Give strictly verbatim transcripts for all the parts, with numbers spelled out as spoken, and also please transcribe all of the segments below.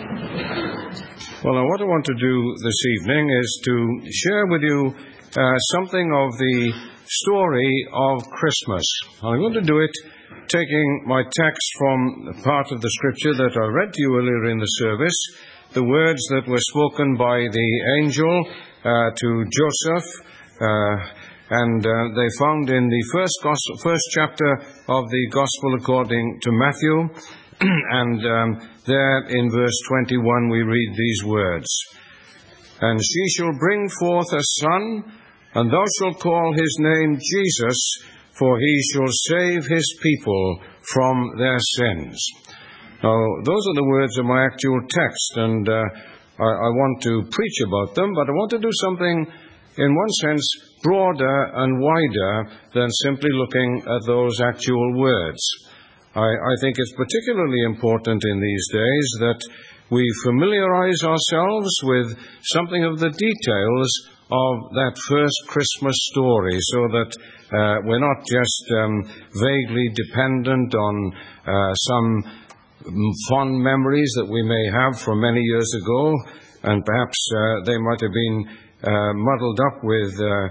Well, now, what I want to do this evening is to share with you uh, something of the story of Christmas. I'm going to do it taking my text from part of the scripture that I read to you earlier in the service, the words that were spoken by the angel uh, to Joseph, uh, and uh, they found in the first gospel, first chapter of the Gospel according to Matthew, and um, there in verse twenty-one we read these words, "And she shall bring forth a son, and thou shalt call his name Jesus, for he shall save his people from their sins." Now, those are the words of my actual text, and uh, I, I want to preach about them, but I want to do something, in one sense, broader and wider than simply looking at those actual words. I, I think it's particularly important in these days that we familiarize ourselves with something of the details of that first Christmas story, so that uh, we're not just um, vaguely dependent on uh, some fond memories that we may have from many years ago, and perhaps uh, they might have been uh, muddled up with uh,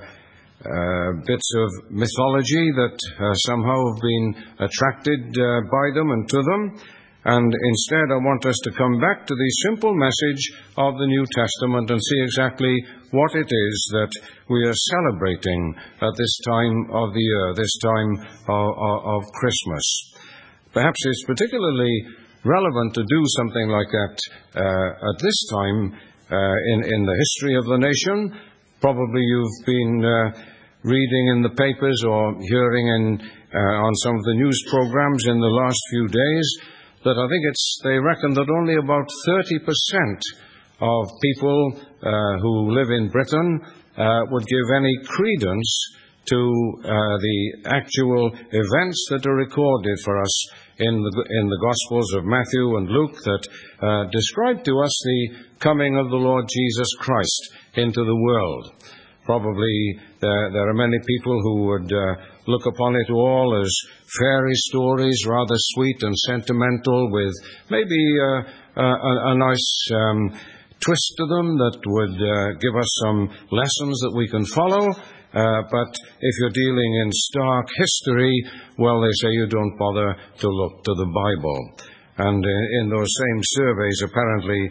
uh, bits of mythology that uh, somehow have been attracted uh, by them and to them. And instead, I want us to come back to the simple message of the New Testament and see exactly what it is that we are celebrating at this time of the year, this time of, of, of Christmas. Perhaps it's particularly relevant to do something like that uh, at this time uh, in, in the history of the nation. Probably you've been uh, reading in the papers or hearing in, uh, on some of the news programs in the last few days that I think it's, they reckon that only about thirty percent of people uh, who live in Britain uh, would give any credence to uh, the actual events that are recorded for us in the, in the Gospels of Matthew and Luke that uh, describe to us the coming of the Lord Jesus Christ into the world. Probably there, there are many people who would uh, look upon it all as fairy stories, rather sweet and sentimental, with maybe uh, a, a nice um, twist to them that would uh, give us some lessons that we can follow. Uh, but if you're dealing in stark history, well, they say you don't bother to look to the Bible. And in, in those same surveys, apparently,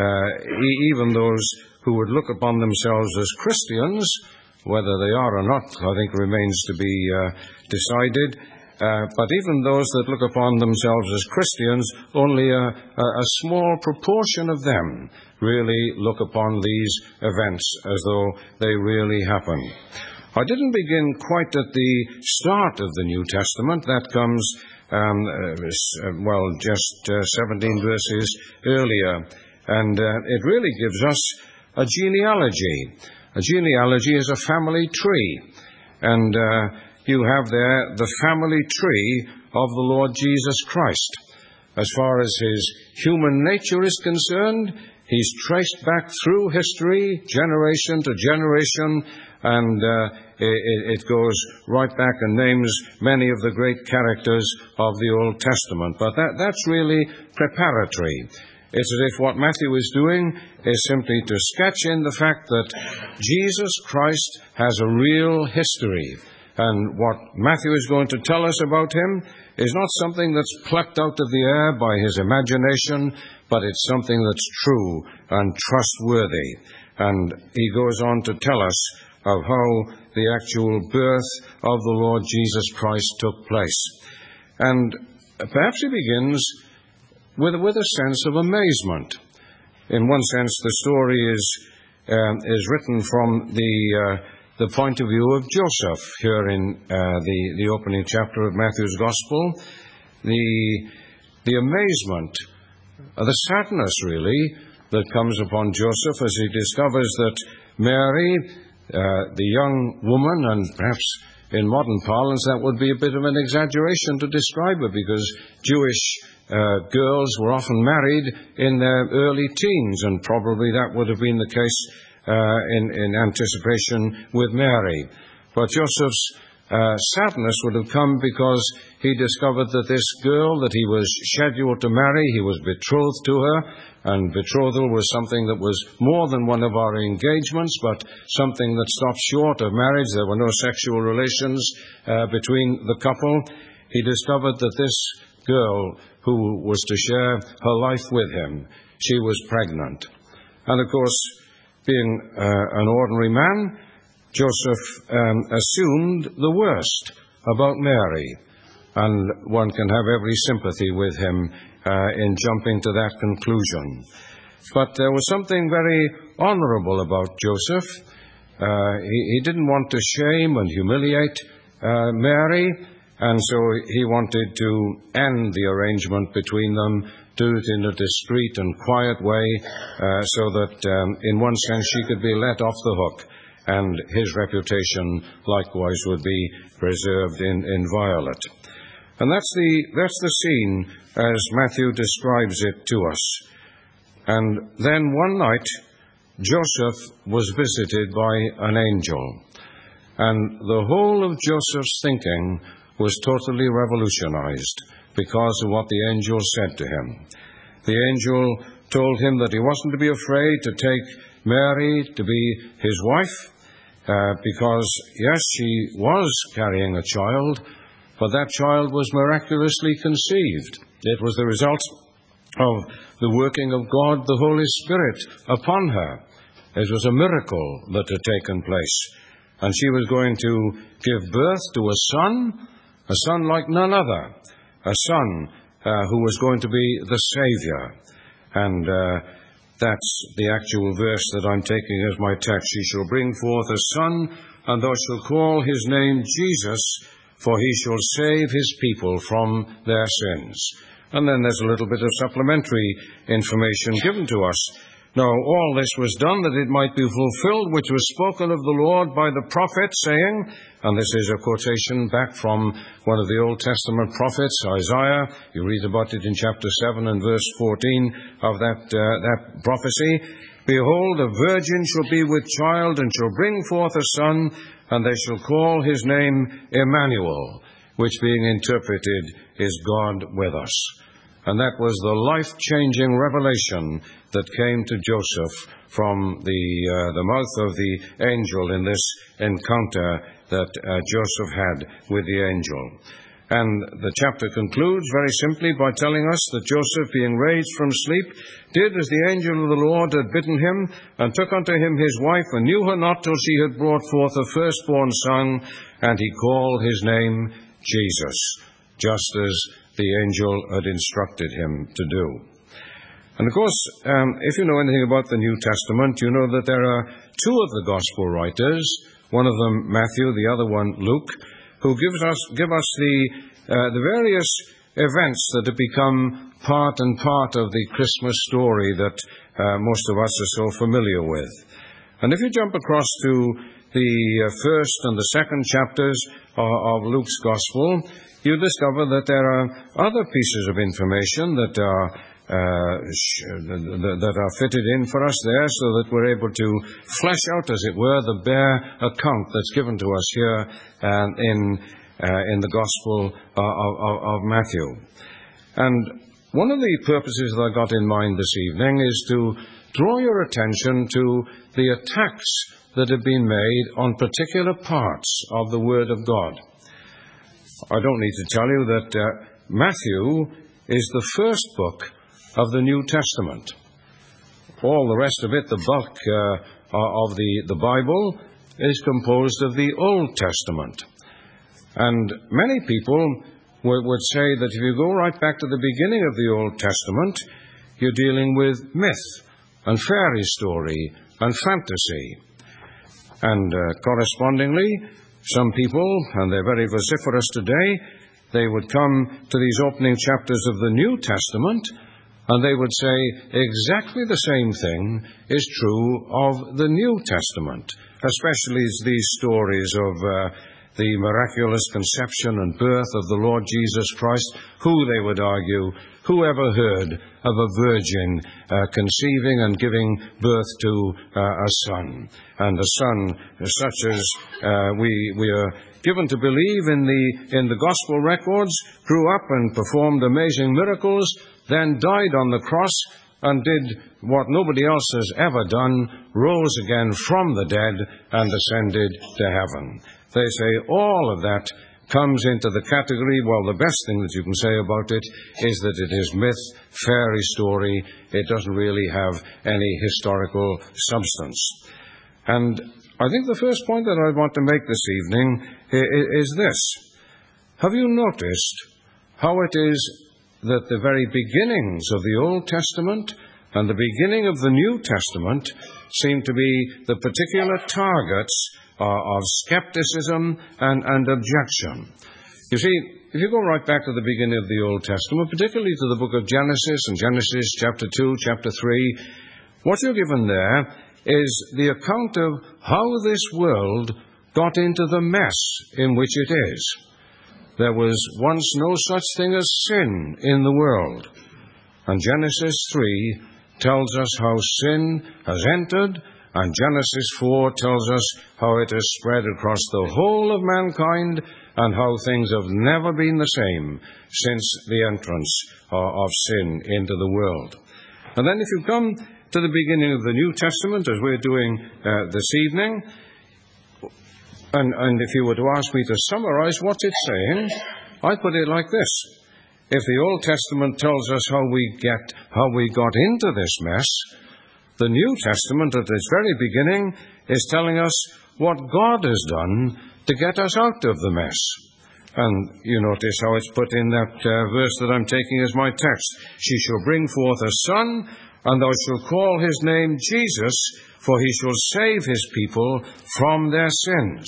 uh, e- even those who would look upon themselves as Christians, whether they are or not, I think remains to be uh, decided. Uh, but even those that look upon themselves as Christians, only a, a, a small proportion of them really look upon these events as though they really happen. I didn't begin quite at the start of the New Testament. That comes, um, uh, well, just uh, seventeen verses earlier. And uh, it really gives us a genealogy. A genealogy is a family tree. And uh, you have there the family tree of the Lord Jesus Christ. As far as his human nature is concerned, he's traced back through history, generation to generation, and uh, it, it goes right back and names many of the great characters of the Old Testament. But that, that's really preparatory. It's as if what Matthew is doing is simply to sketch in the fact that Jesus Christ has a real history. And what Matthew is going to tell us about him is not something that's plucked out of the air by his imagination, but it's something that's true and trustworthy. And he goes on to tell us of how the actual birth of the Lord Jesus Christ took place. And perhaps he begins with, with a sense of amazement. In one sense, the story is, um, is written from the... Uh, the point of view of Joseph here in uh, the, the opening chapter of Matthew's Gospel. The, the amazement, uh, the sadness really, that comes upon Joseph as he discovers that Mary, uh, the young woman, and perhaps in modern parlance that would be a bit of an exaggeration to describe her, because Jewish uh, girls were often married in their early teens, and probably that would have been the case Uh, in, in anticipation with Mary. But Joseph's uh, sadness would have come because he discovered that this girl that he was scheduled to marry, he was betrothed to her, and betrothal was something that was more than one of our engagements, but something that stopped short of marriage. There were no sexual relations uh, between the couple. He discovered that this girl who was to share her life with him, she was pregnant. And of course, being uh, an ordinary man, Joseph um, assumed the worst about Mary, and one can have every sympathy with him uh, in jumping to that conclusion. But there was something very honorable about Joseph. Uh, he, he didn't want to shame and humiliate uh, Mary, and so he wanted to end the arrangement between them, do it in a discreet and quiet way, uh, so that um, in one sense she could be let off the hook, and his reputation likewise would be preserved in, inviolate. And that's the, that's the scene as Matthew describes it to us. And then one night, Joseph was visited by an angel, and the whole of Joseph's thinking was totally revolutionized because of what the angel said to him. The angel told him that he wasn't to be afraid to take Mary to be his wife, uh, because, yes, she was carrying a child, but that child was miraculously conceived. It was the result of the working of God, the Holy Spirit, upon her. It was a miracle that had taken place. And she was going to give birth to a son, a son like none other, a son uh, who was going to be the Savior. And uh, that's the actual verse that I'm taking as my text. She shall bring forth a son, and thou shalt call his name Jesus, for he shall save his people from their sins. And then there's a little bit of supplementary information given to us. Now, all this was done that it might be fulfilled, which was spoken of the Lord by the prophet, saying, and this is a quotation back from one of the Old Testament prophets, Isaiah. You read about it in chapter seven and verse fourteen of that, uh, that prophecy. Behold, a virgin shall be with child, and shall bring forth a son, and they shall call his name Emmanuel, which being interpreted is God with us. And that was the life-changing revelation that came to Joseph from the uh, the mouth of the angel in this encounter that uh, Joseph had with the angel. And the chapter concludes very simply by telling us that Joseph, being raised from sleep, did as the angel of the Lord had bidden him, and took unto him his wife, and knew her not till she had brought forth a firstborn son, and he called his name Jesus, just as the angel had instructed him to do. And of course, um, if you know anything about the New Testament, you know that there are two of the Gospel writers, one of them Matthew, the other one Luke, who gives us give us the uh, the various events that have become part and part of the Christmas story that uh, most of us are so familiar with. And if you jump across to the uh, first and the second chapters of, of Luke's Gospel, you discover that there are other pieces of information that are uh, that are fitted in for us there, so that we're able to flesh out, as it were, the bare account that's given to us here um, in uh, in the Gospel of, of, of Matthew. And one of the purposes that I got in mind this evening is to draw your attention to the attacks that have been made on particular parts of the Word of God. I don't need to tell you that uh, Matthew is the first book of the New Testament. All the rest of it, the bulk uh, of the, the Bible, is composed of the Old Testament. And many people w- would say that if you go right back to the beginning of the Old Testament, you're dealing with myth and fairy story and fantasy. And uh, correspondingly, some people, and they're very vociferous today, they would come to these opening chapters of the New Testament, and they would say exactly the same thing is true of the New Testament, especially these stories of uh, the miraculous conception and birth of the Lord Jesus Christ. Who, they would argue, who ever heard of a virgin uh, conceiving and giving birth to uh, a son, and a son such as uh, we we are given to believe in the, in the gospel records, grew up and performed amazing miracles, then died on the cross and did what nobody else has ever done, rose again from the dead and ascended to heaven. They say all of that comes into the category, well, the best thing that you can say about it is that it is myth, fairy story. It doesn't really have any historical substance. And I think the first point that I want to make this evening is this. Have you noticed how it is that the very beginnings of the Old Testament and the beginning of the New Testament seem to be the particular targets of skepticism and, and objection? You see, if you go right back to the beginning of the Old Testament, particularly to the book of Genesis, and Genesis chapter two, chapter three, what you're given there is the account of how this world got into the mess in which it is. There was once no such thing as sin in the world. And Genesis three tells us how sin has entered, and Genesis four tells us how it has spread across the whole of mankind, and how things have never been the same since the entrance of sin into the world. And then if you come to the beginning of the New Testament, as we're doing uh, this evening, and, and if you were to ask me to summarize what's it saying, I put it like this. If the Old Testament tells us how we get, how we got into this mess, the New Testament at its very beginning is telling us what God has done to get us out of the mess. And you notice how it's put in that uh, verse that I'm taking as my text. She shall bring forth a son, and thou shalt call his name Jesus, for he shall save his people from their sins.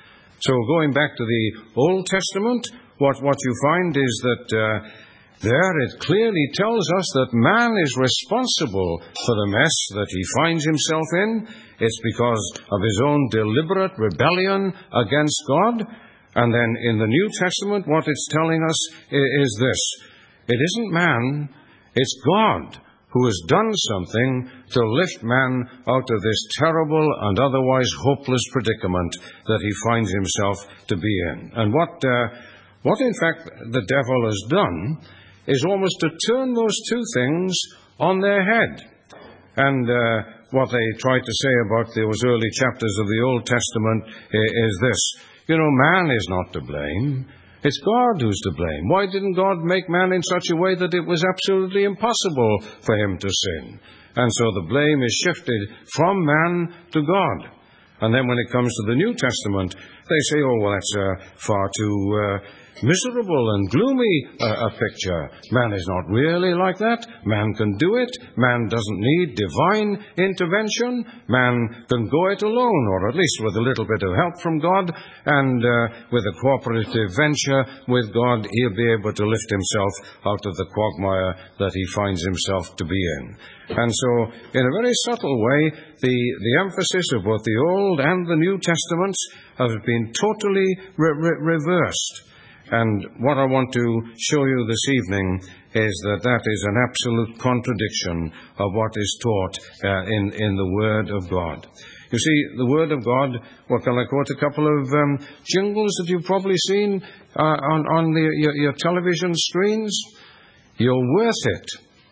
So going back to the Old Testament, what, what you find is that uh, there it clearly tells us that man is responsible for the mess that he finds himself in. It's because of his own deliberate rebellion against God. And then in the New Testament, what it's telling us is this. It isn't man, it's God who has done something to lift man out of this terrible and otherwise hopeless predicament that he finds himself to be in. And what, uh, what in fact the devil has done is almost to turn those two things on their head. And uh, what they tried to say about those early chapters of the Old Testament is this. You know, man is not to blame. It's God who's to blame. Why didn't God make man in such a way that it was absolutely impossible for him to sin? And so the blame is shifted from man to God. And then when it comes to the New Testament, they say, oh, well, that's uh, far too uh, miserable and gloomy uh, a picture. Man is not really like that. Man can do it. Man doesn't need divine intervention. Man can go it alone, or at least with a little bit of help from God, and uh, with a cooperative venture with God, he'll be able to lift himself out of the quagmire that he finds himself to be in. And so, in a very subtle way, the, the emphasis of both the Old and the New Testaments has been totally re- re- reversed. And what I want to show you this evening is that that is an absolute contradiction of what is taught uh, in, in the Word of God. You see, the Word of God, well, can I quote a couple of um, jingles that you've probably seen uh, on, on the, your, your television screens? You're worth it.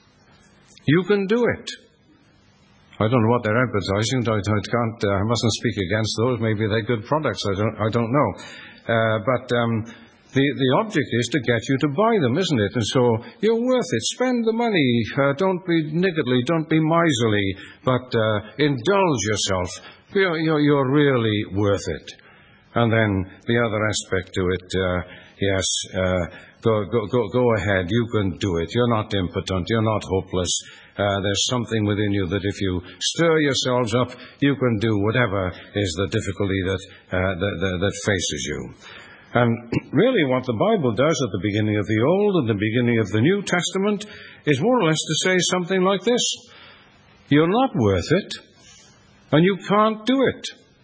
You can do it. I don't know what they're advertising. I, I can't. Uh, I mustn't speak against those. Maybe they're good products. I don't. I don't know. Uh, but um, the the object is to get you to buy them, isn't it? And so you're worth it. Spend the money. Uh, don't be niggardly. Don't be miserly. But uh, indulge yourself. You're, you're you're really worth it. And then the other aspect to it. Uh, yes. Uh, Go, go, go, go ahead. You can do it. You're not impotent. You're not hopeless. Uh, there's something within you that if you stir yourselves up, you can do whatever is the difficulty that, uh, that, that, that faces you. And really what the Bible does at the beginning of the Old and the beginning of the New Testament is more or less to say something like this. You're not worth it, and you can't do it.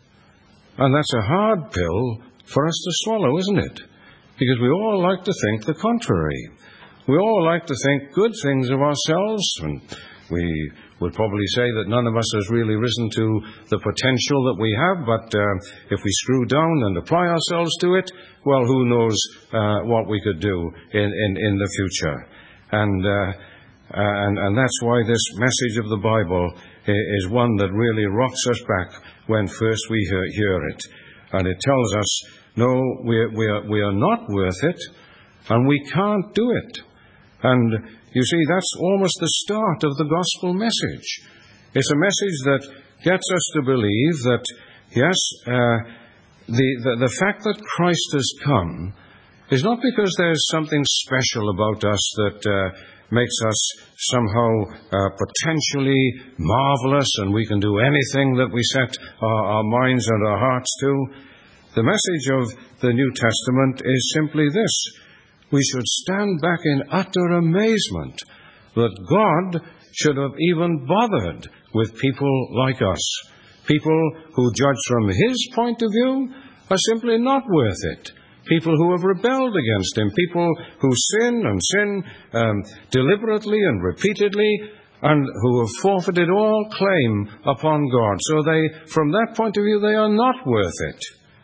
And that's a hard pill for us to swallow, isn't it? Because we all like to think the contrary. We all like to think good things of ourselves and we would probably say that none of us has really risen to the potential that we have, but uh, if we screw down and apply ourselves to it, well, who knows uh, what we could do in, in, in the future. And, uh, and, and that's why this message of the Bible is one that really rocks us back when first we hear, hear it. And it tells us, no, we are, we are, we are not worth it, and we can't do it. And you see, that's almost the start of the gospel message. It's a message that gets us to believe that, yes, uh, the, the, the fact that Christ has come is not because there's something special about us that uh, makes us somehow uh, potentially marvelous and we can do anything that we set our, our minds and our hearts to. The message of the New Testament is simply this: we should stand back in utter amazement that God should have even bothered with people like us. People who, judged from His point of view, are simply not worth it. People who have rebelled against Him. People who sin and sin um, deliberately and repeatedly, and who have forfeited all claim upon God. So they, from that point of view, they are not worth it.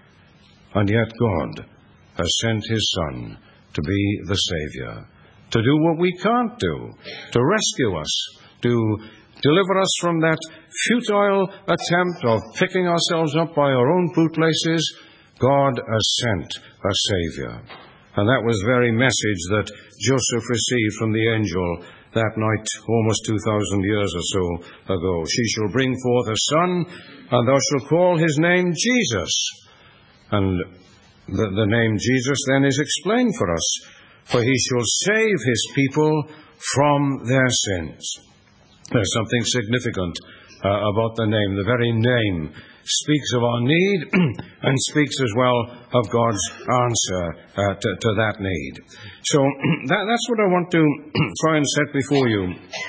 And yet God has sent His Son to be the Savior, to do what we can't do, to rescue us, to deliver us from that futile attempt of picking ourselves up by our own bootlaces. God has sent a Savior. And that was the very message that Joseph received from the angel that night, almost two thousand years or so ago. She shall bring forth a son, and thou shalt call his name Jesus. And the, the name Jesus then is explained for us. For he shall save his people from their sins. There's something significant uh, about the name. The very name speaks of our need and speaks as well of God's answer uh, to, to that need. So that, that's what I want to try and set before you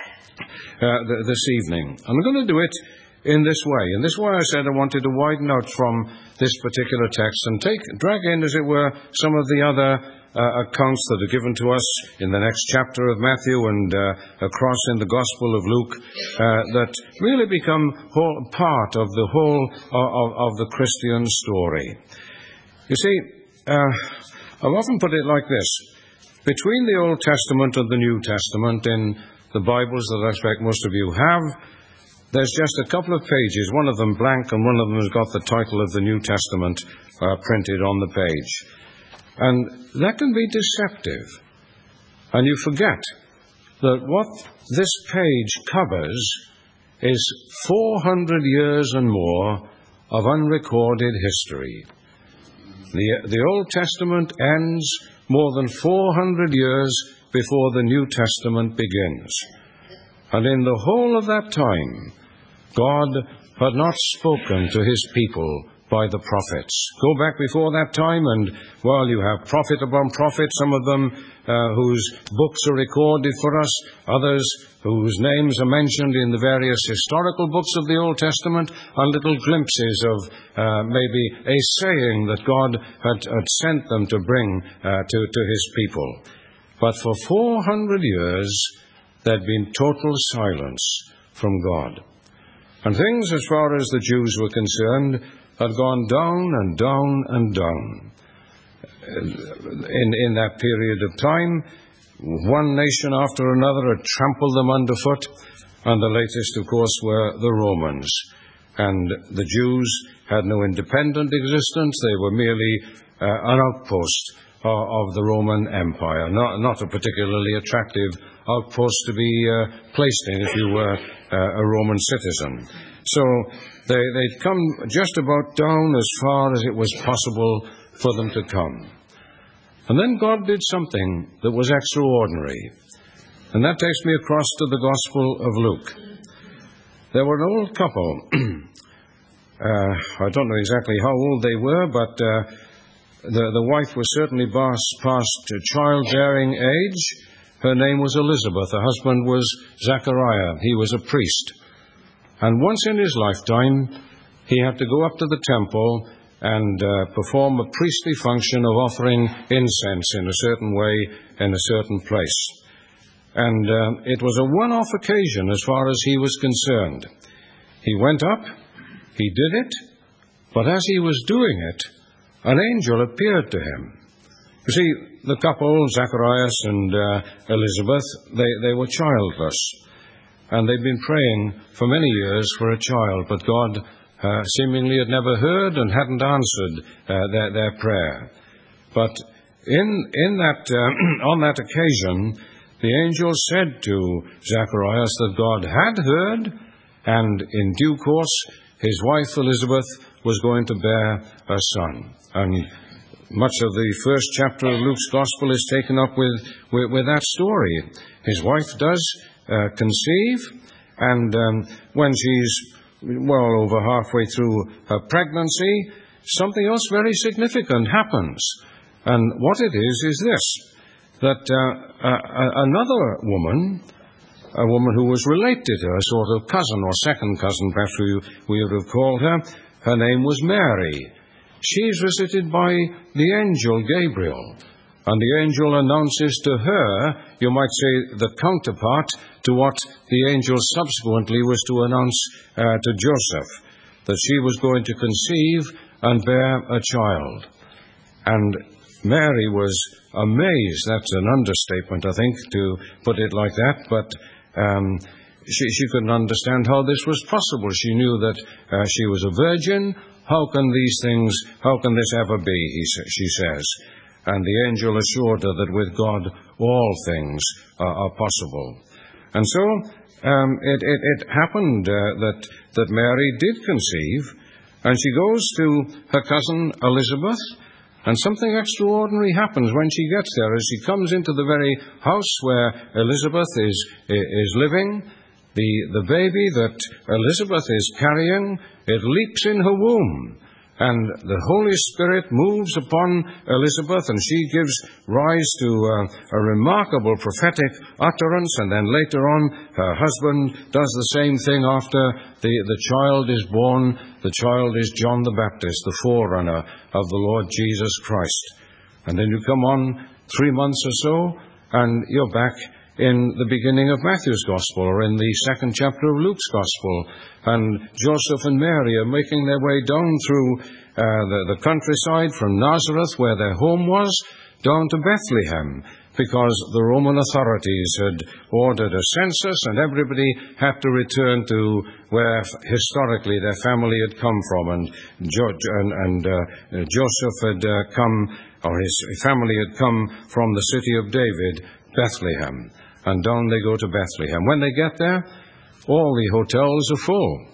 uh, th- this evening. I'm going to do it in this way. In this way I said I wanted to widen out from this particular text and take drag in, as it were, some of the other Uh, accounts that are given to us in the next chapter of Matthew and uh, across in the Gospel of Luke uh, that really become whole, part of the whole of, of the Christian story. You see, uh, I've often put it like this. Between the Old Testament and the New Testament in the Bibles that I expect most of you have, there's just a couple of pages, one of them blank and one of them has got the title of the New Testament uh, printed on the page. And that can be deceptive. And you forget that what this page covers is four hundred years and more of unrecorded history. The, the Old Testament ends more than four hundred years before the New Testament begins. And in the whole of that time, God had not spoken to His people by the prophets. Go back before that time and, well, you have prophet upon prophet, some of them uh, whose books are recorded for us, others whose names are mentioned in the various historical books of the Old Testament, and little glimpses of uh, maybe a saying that God had, had sent them to bring uh, to, to His people. But for four hundred years, there had been total silence from God. And things, as far as the Jews were concerned, had gone down and down and down. In, in that period of time, one nation after another had trampled them underfoot, and the latest, of course, were the Romans. And the Jews had no independent existence. They were merely uh, an outpost of, of the Roman Empire, not, not a particularly attractive outpost to be uh, placed in if you were uh, a Roman citizen. So they, they'd come just about down as far as it was possible for them to come. And then God did something that was extraordinary. And that takes me across to the Gospel of Luke. There were an old couple. uh, I don't know exactly how old they were, but uh, the, the wife was certainly past, past childbearing age. Her name was Elizabeth. Her husband was Zachariah. He was a priest. And once in his lifetime, he had to go up to the temple and uh, perform a priestly function of offering incense in a certain way in a certain place. And uh, it was a one-off occasion as far as he was concerned. He went up, he did it, but as he was doing it, an angel appeared to him. You see, the couple, Zacharias and uh, Elizabeth, they, they were childless. And they'd been praying for many years for a child, but God uh, seemingly had never heard and hadn't answered uh, their, their prayer. But in, in that, uh, on that occasion, the angel said to Zacharias that God had heard, and in due course, his wife Elizabeth was going to bear a son. And much of the first chapter of Luke's Gospel is taken up with, with, with that story. His wife does uh, conceive, and um, when she's well over halfway through her pregnancy, something else very significant happens. And what it is, is this, that uh, uh, another woman, a woman who was related to her, a sort of cousin or second cousin, perhaps we, we would have called her, her name was Mary. She's visited by the angel Gabriel, and the angel announces to her, you might say, the counterpart to what the angel subsequently was to announce uh, to Joseph, that she was going to conceive and bear a child. And Mary was amazed. That's an understatement, I think, to put it like that, but um, she, she couldn't understand how this was possible. She knew that uh, she was a virgin. How can these things, how can this ever be, he, she says. And the angel assured her that with God all things are, are possible. And so um, it, it, it happened uh, that, that Mary did conceive, and she goes to her cousin Elizabeth, and something extraordinary happens when she gets there. As she comes into the very house where Elizabeth is, is living, the, the baby that Elizabeth is carrying, it leaps in her womb. And the Holy Spirit moves upon Elizabeth, and she gives rise to uh, a remarkable prophetic utterance. And then later on, her husband does the same thing after the, the child is born. The child is John the Baptist, the forerunner of the Lord Jesus Christ. And then you come on three months or so, and you're back in the beginning of Matthew's Gospel, or in the second chapter of Luke's Gospel. And Joseph and Mary are making their way down through uh, the, the countryside from Nazareth, where their home was, down to Bethlehem, because the Roman authorities had ordered a census, and everybody had to return to where historically their family had come from. And, jo- and, and uh, Joseph had uh, come, or his family had come from the city of David, Bethlehem. And down they go to Bethlehem. When they get there, all the hotels are full.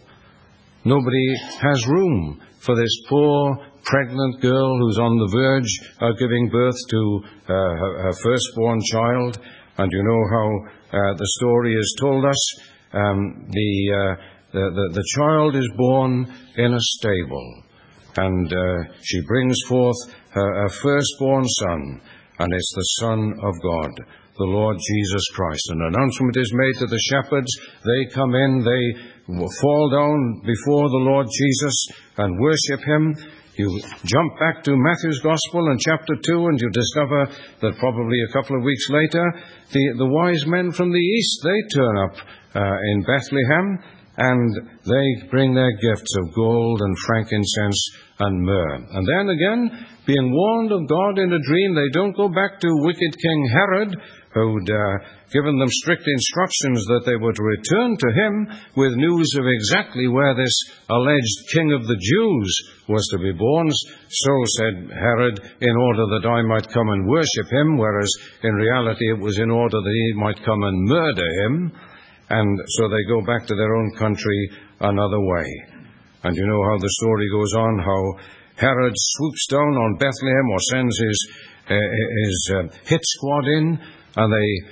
Nobody has room for this poor, pregnant girl who's on the verge of giving birth to uh, her, her firstborn child. And you know how uh, the story is told us. Um, the, uh, the, the, the child is born in a stable. And uh, she brings forth her, her firstborn son. And it's the Son of God, the Lord Jesus Christ. An announcement is made to the shepherds. They come in, they fall down before the Lord Jesus and worship him. You jump back to Matthew's Gospel in chapter two, and you discover that probably a couple of weeks later, the, the wise men from the east, they turn up uh, in Bethlehem, and they bring their gifts of gold and frankincense and myrrh. And then again, being warned of God in a dream, they don't go back to wicked King Herod, who'd uh, given them strict instructions that they were to return to him with news of exactly where this alleged King of the Jews was to be born. So said Herod, in order that I might come and worship him, whereas in reality it was in order that he might come and murder him. And so they go back to their own country another way. And you know how the story goes on, how Herod swoops down on Bethlehem, or sends his, uh, his uh, hit squad in, and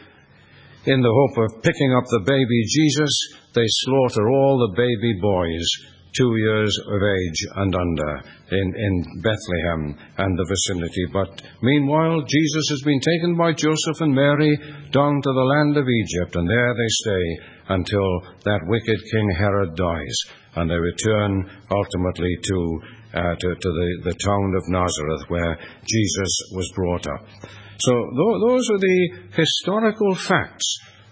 they, in the hope of picking up the baby Jesus, they slaughter all the baby boys, two years of age and under, in, in Bethlehem and the vicinity. But meanwhile, Jesus has been taken by Joseph and Mary down to the land of Egypt, and there they stay until that wicked King Herod dies, and they return ultimately to, uh, to, to the, the town of Nazareth, where Jesus was brought up. So th- those are the historical facts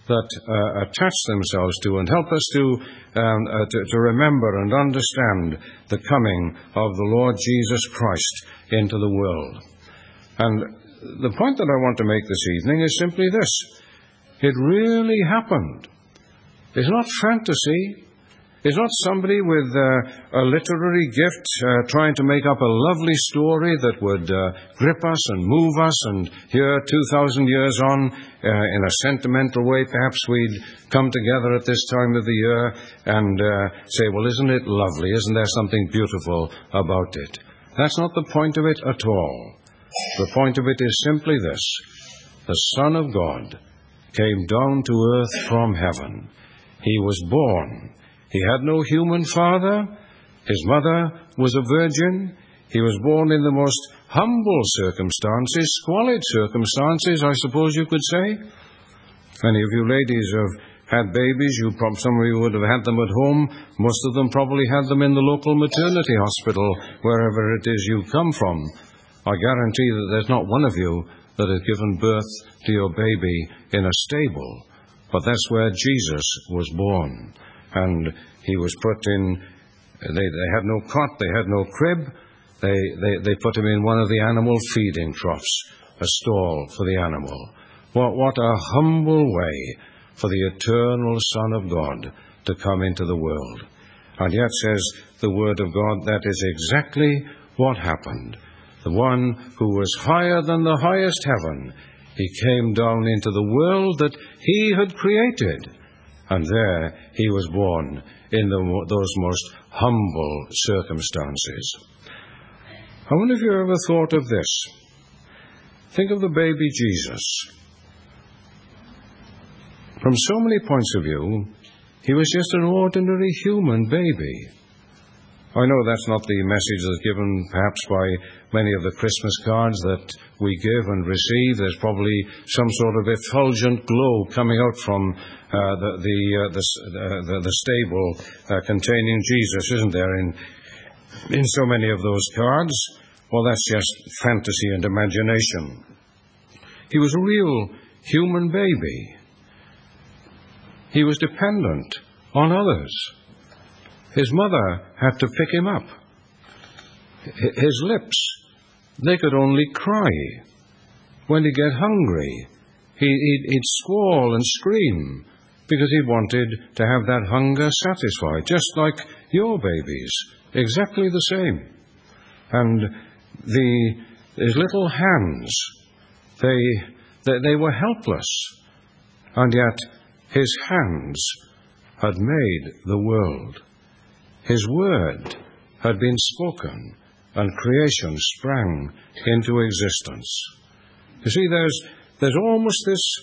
that uh, attach themselves to and help us to, um, uh, to, to remember and understand the coming of the Lord Jesus Christ into the world. And the point that I want to make this evening is simply this. It really happened. It's not fantasy. It's not somebody with uh, a literary gift uh, trying to make up a lovely story that would uh, grip us and move us, and here, two thousand years on, uh, in a sentimental way, perhaps we'd come together at this time of the year and uh, say, well, isn't it lovely? Isn't there something beautiful about it? That's not the point of it at all. The point of it is simply this. The Son of God came down to earth from heaven. He was born. He had no human father. His mother was a virgin. He was born in the most humble circumstances, squalid circumstances, I suppose you could say. Many of you ladies have had babies. You, some of you would have had them at home. Most of them probably had them in the local maternity hospital, wherever it is you come from. I guarantee that there's not one of you that has given birth to your baby in a stable. But that's where Jesus was born. And he was put in, they, they had no cot, they had no crib. They, they, they put him in one of the animal feeding troughs, a stall for the animal. What, what a humble way for the eternal Son of God to come into the world. And yet, says the Word of God, that is exactly what happened. The one who was higher than the highest heaven, he came down into the world that he had created. And there he was born in the, those most humble circumstances. I wonder if you ever thought of this. Think of the baby Jesus. From so many points of view, he was just an ordinary human baby. I know that's not the message that's given perhaps by many of the Christmas cards that we give and receive. There's probably some sort of effulgent glow coming out from uh, the, the, uh, the, uh, the, the stable uh, containing Jesus, isn't there, in, in so many of those cards? Well, that's just fantasy and imagination. He was a real human baby. He was dependent on others. His mother had to pick him up. His lips, they could only cry. When he'd get hungry, he'd, he'd squall and scream because he wanted to have that hunger satisfied, just like your babies, exactly the same. And the, his little hands, they, they, they were helpless, and yet his hands had made the world. His word had been spoken, and creation sprang into existence. You see, there's, there's almost this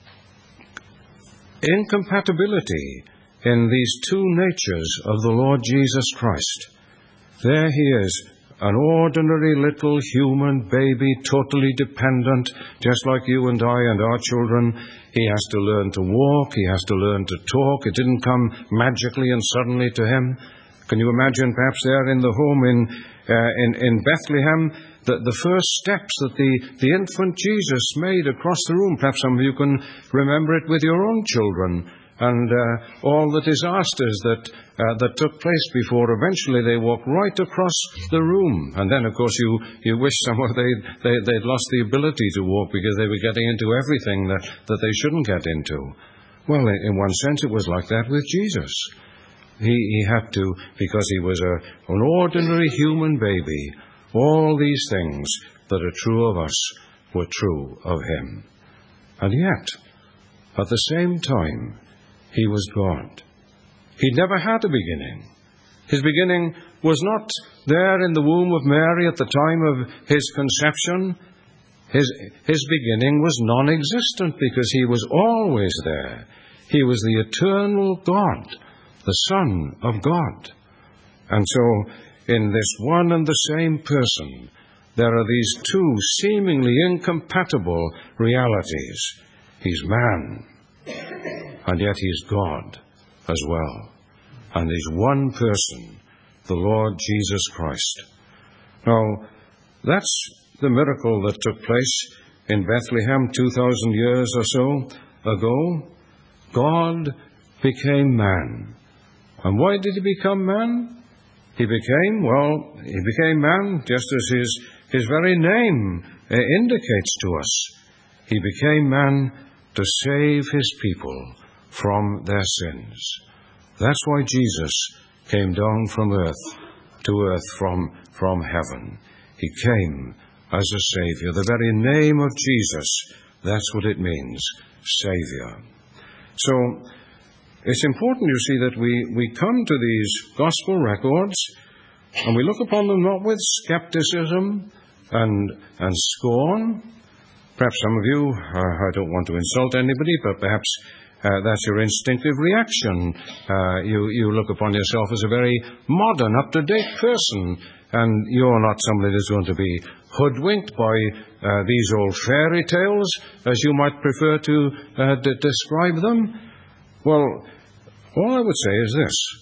incompatibility in these two natures of the Lord Jesus Christ. There he is, an ordinary little human baby, totally dependent, just like you and I and our children. He has to learn to walk, he has to learn to talk. It didn't come magically and suddenly to him. Can you imagine perhaps there in the home in uh, in, in Bethlehem, the, the first steps that the, the infant Jesus made across the room? Perhaps some of you can remember it with your own children, and uh, all the disasters that uh, that took place before eventually they walked right across the room. And then, of course, you, you wish somehow they'd, they, they'd lost the ability to walk because they were getting into everything that, that they shouldn't get into. Well, in, in one sense, it was like that with Jesus. He, he had to, because he was a, an ordinary human baby, all these things that are true of us were true of him. And yet, at the same time, he was God. He never had a beginning. His beginning was not there in the womb of Mary at the time of his conception. His, his beginning was non-existent because he was always there. He was the eternal God, the Son of God. And so, in this one and the same person, there are these two seemingly incompatible realities. He's man, and yet he's God as well. And he's one person, the Lord Jesus Christ. Now, that's the miracle that took place in Bethlehem two thousand years or so ago. God became man. And why did he become man? He became, well, he became man just as his, his very name uh, indicates to us. He became man to save his people from their sins. That's why Jesus came down from earth to earth from, from heaven. He came as a Savior. The very name of Jesus, that's what it means, Savior. So, it's important, you see, that we, we come to these gospel records and we look upon them not with skepticism and, and scorn. Perhaps some of you, uh, I don't want to insult anybody, but perhaps uh, that's your instinctive reaction. Uh, you, you look upon yourself as a very modern, up-to-date person, and you're not somebody that's going to be hoodwinked by uh, these old fairy tales, as you might prefer to uh, d- describe them. Well, all I would say is this.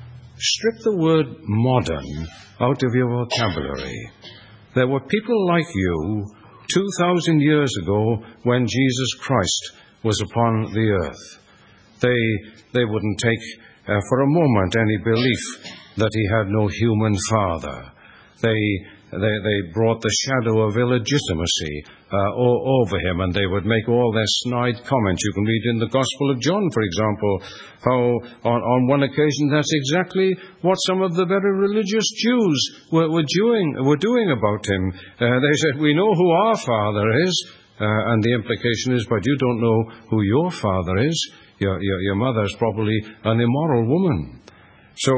Strip the word modern out of your vocabulary. There were people like you two thousand years ago when Jesus Christ was upon the earth. They, they wouldn't take uh, for a moment any belief that he had no human father. They They, they brought the shadow of illegitimacy uh, o- over him, and they would make all their snide comments. You can read in the Gospel of John, for example, how on, on one occasion that's exactly what some of the very religious Jews were, were, doing, were doing about him. Uh, they said, we know who our father is, uh, and the implication is, but you don't know who your father is. Your, your, your mother is probably an immoral woman. So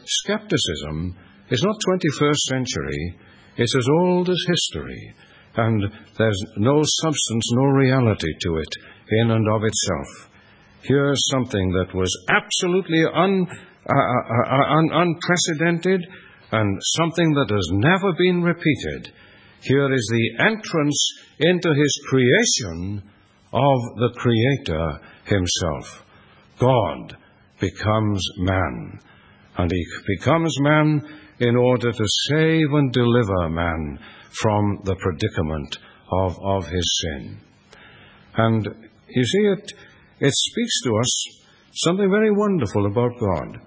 skepticism is not twenty-first century. It's as old as history, and there's no substance, no reality to it in and of itself. Here's something that was absolutely un, uh, uh, un, unprecedented and something that has never been repeated. Here is the entrance into his creation of the Creator himself. God becomes man, and he becomes man in order to save and deliver man from the predicament of, of his sin. And you see, it, it speaks to us something very wonderful about God.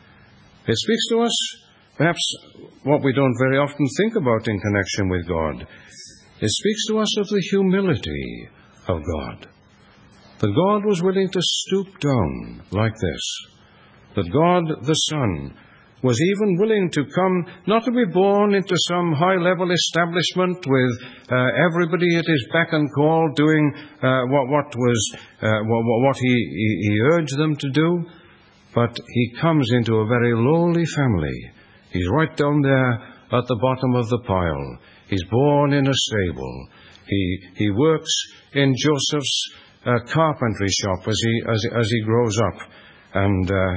It speaks to us perhaps what we don't very often think about in connection with God. It speaks to us of the humility of God. That God was willing to stoop down like this. That God the Son was even willing to come, not to be born into some high-level establishment with uh, everybody at his beck and call doing uh, what, what was uh, what, what he, he, he urged them to do, but he comes into a very lowly family. He's right down there at the bottom of the pile. He's born in a stable. He he works in Joseph's uh, carpentry shop as he as, as he grows up, and uh,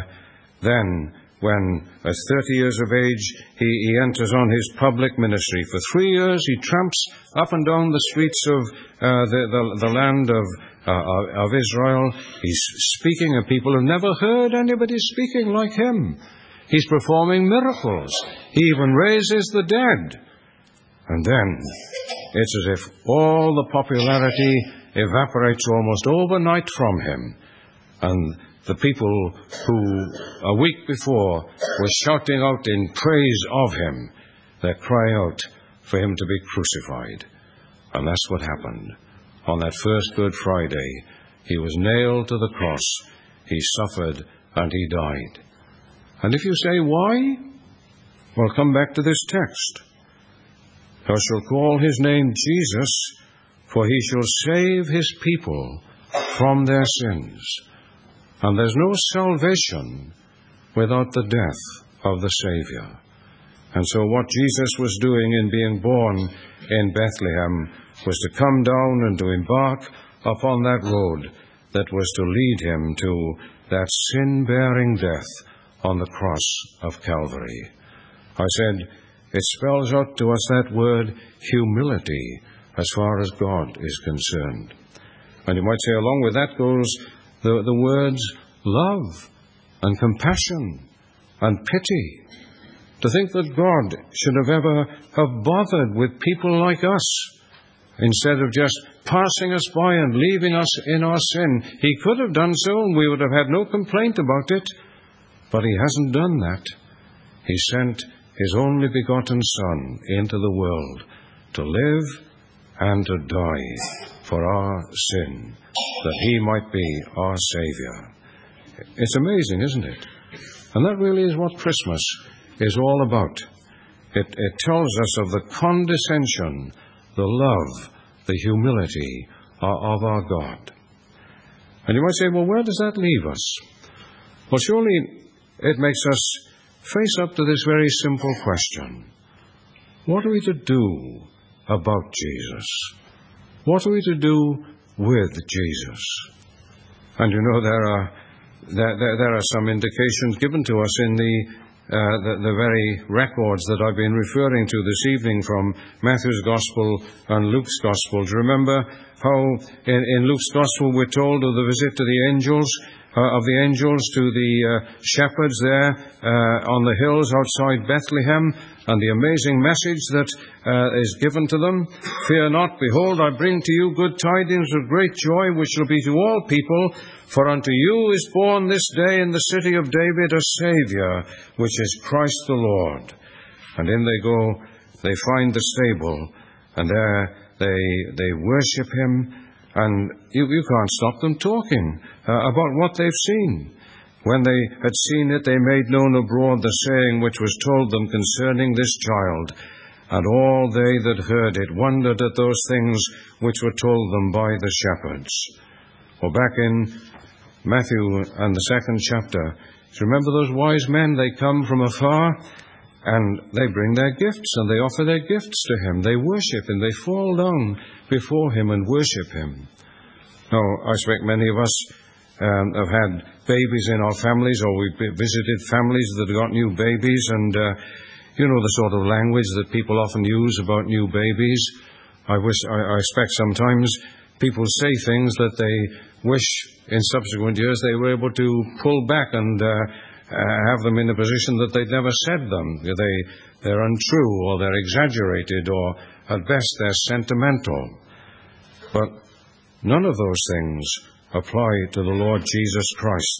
then, when at thirty years of age he, he enters on his public ministry. For three years he tramps up and down the streets of uh, the, the, the land of, uh, of Israel. He's speaking, and people have never heard anybody speaking like him. He's performing miracles. He even raises the dead. And then it's as if all the popularity evaporates almost overnight from him. And the people who a week before were shouting out in praise of him, they cry out for him to be crucified. And that's what happened. On that first Good Friday, he was nailed to the cross, he suffered, and he died. And if you say, why? Well, come back to this text. Thou shalt call his name Jesus, for he shall save his people from their sins. And there's no salvation without the death of the Savior. And so what Jesus was doing in being born in Bethlehem was to come down and to embark upon that road that was to lead him to that sin-bearing death on the cross of Calvary. I said, it spells out to us that word humility as far as God is concerned. And you might say along with that goes the, the words love and compassion and pity. To think that God should have ever have bothered with people like us, instead of just passing us by and leaving us in our sin. He could have done so, and we would have had no complaint about it, but He hasn't done that. He sent His only begotten Son into the world to live and to die for our sin, that He might be our Savior. It's amazing, isn't it? And that really is what Christmas is all about. It, it tells us of the condescension, the love, the humility of our God. And you might say, well, where does that leave us? Well, surely it makes us face up to this very simple question. What are we to do about Jesus? What are we to do with Jesus? And you know, there are there, there, there are some indications given to us in the, uh, the the very records that I've been referring to this evening from Matthew's Gospel and Luke's Gospel. Do you remember how in, in Luke's Gospel we're told of the visit to the angels, uh, of the angels to the uh, shepherds there uh, on the hills outside Bethlehem, and the amazing message that uh, is given to them. Fear not, behold, I bring to you good tidings of great joy, which shall be to all people. For unto you is born this day in the city of David a Saviour, which is Christ the Lord. And in they go, they find the stable, and there they they worship Him, and you, you can't stop them talking uh, about what they've seen. When they had seen it, they made known abroad the saying which was told them concerning this child. And all they that heard it wondered at those things which were told them by the shepherds. Well, back in Matthew and the second chapter, remember those wise men? They come from afar, and they bring their gifts, and they offer their gifts to Him. They worship Him. They fall down before Him and worship Him. Now, I expect many of us Um, have had babies in our families, or we've visited families that have got new babies, and uh, you know the sort of language that people often use about new babies. I wish, I, I expect sometimes people say things that they wish in subsequent years they were able to pull back and uh, uh, have them in a position that they'd never said them. They, they're untrue, or they're exaggerated, or at best they're sentimental. But none of those things apply to the Lord Jesus Christ.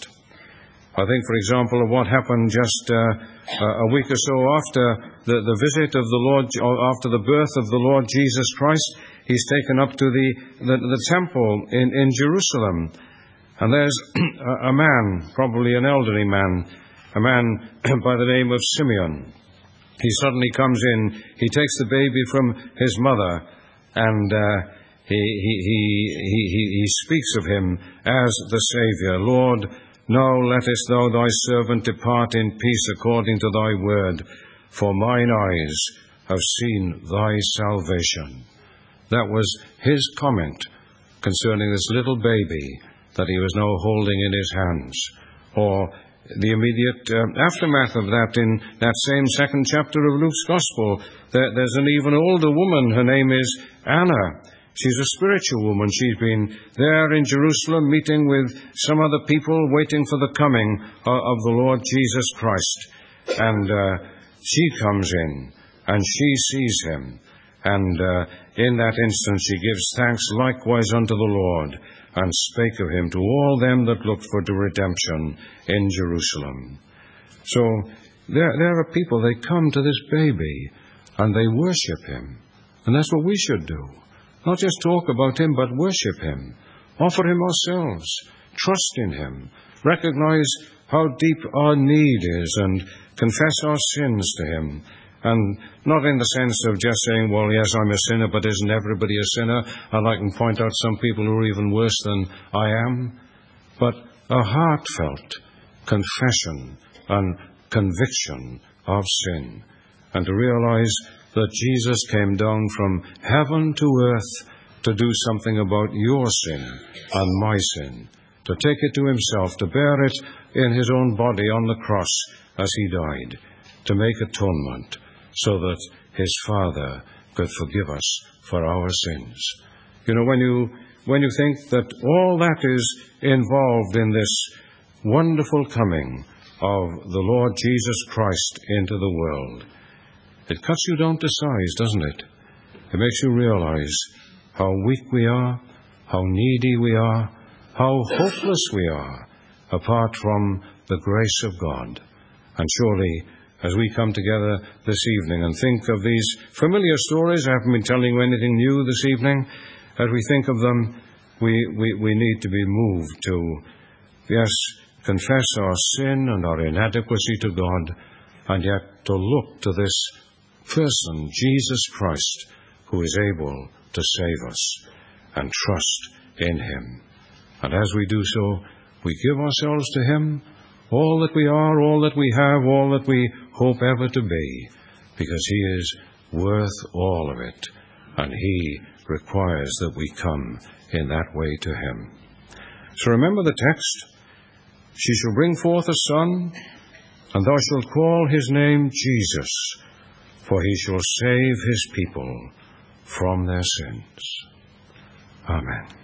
I think, for example, of what happened just uh, a week or so after the, the visit of the Lord, after the birth of the Lord Jesus Christ. He's taken up to the, the, the temple in, in Jerusalem. And there's a, a man, probably an elderly man, a man by the name of Simeon. He suddenly comes in, he takes the baby from his mother, and uh, He, he, he, he, he speaks of Him as the Saviour. Lord, now lettest Thou Thy servant depart in peace according to Thy word, for mine eyes have seen Thy salvation. That was his comment concerning this little baby that he was now holding in his hands. Or the immediate uh, aftermath of that, in that same second chapter of Luke's Gospel, there, there's an even older woman. Her name is Anna. She's a spiritual woman. She's been there in Jerusalem meeting with some other people, waiting for the coming of the Lord Jesus Christ. And uh, she comes in, and she sees Him. And uh, in that instant she gives thanks likewise unto the Lord, and spake of Him to all them that looked for the redemption in Jerusalem. So there, there are people, they come to this baby, and they worship Him. And that's what we should do. Not just talk about Him, but worship Him. Offer Him ourselves. Trust in Him. Recognize how deep our need is, and confess our sins to Him. And not in the sense of just saying, well, yes, I'm a sinner, but isn't everybody a sinner? And I can point out some people who are even worse than I am. But a heartfelt confession and conviction of sin. And to realize that Jesus came down from heaven to earth to do something about your sin and my sin, to take it to Himself, to bear it in His own body on the cross as He died, to make atonement so that His Father could forgive us for our sins. You know, when you when you think that all that is involved in this wonderful coming of the Lord Jesus Christ into the world, it cuts you down to size, doesn't it? It makes you realize how weak we are, how needy we are, how hopeless we are, apart from the grace of God. And surely, as we come together this evening and think of these familiar stories, I haven't been telling you anything new this evening, as we think of them, we, we, we need to be moved to, yes, confess our sin and our inadequacy to God, and yet to look to this person, Jesus Christ, who is able to save us, and trust in Him. And as we do so, we give ourselves to Him, all that we are, all that we have, all that we hope ever to be, because He is worth all of it, and He requires that we come in that way to Him. So remember the text, she shall bring forth a son, and thou shalt call his name Jesus, for he shall save his people from their sins. Amen.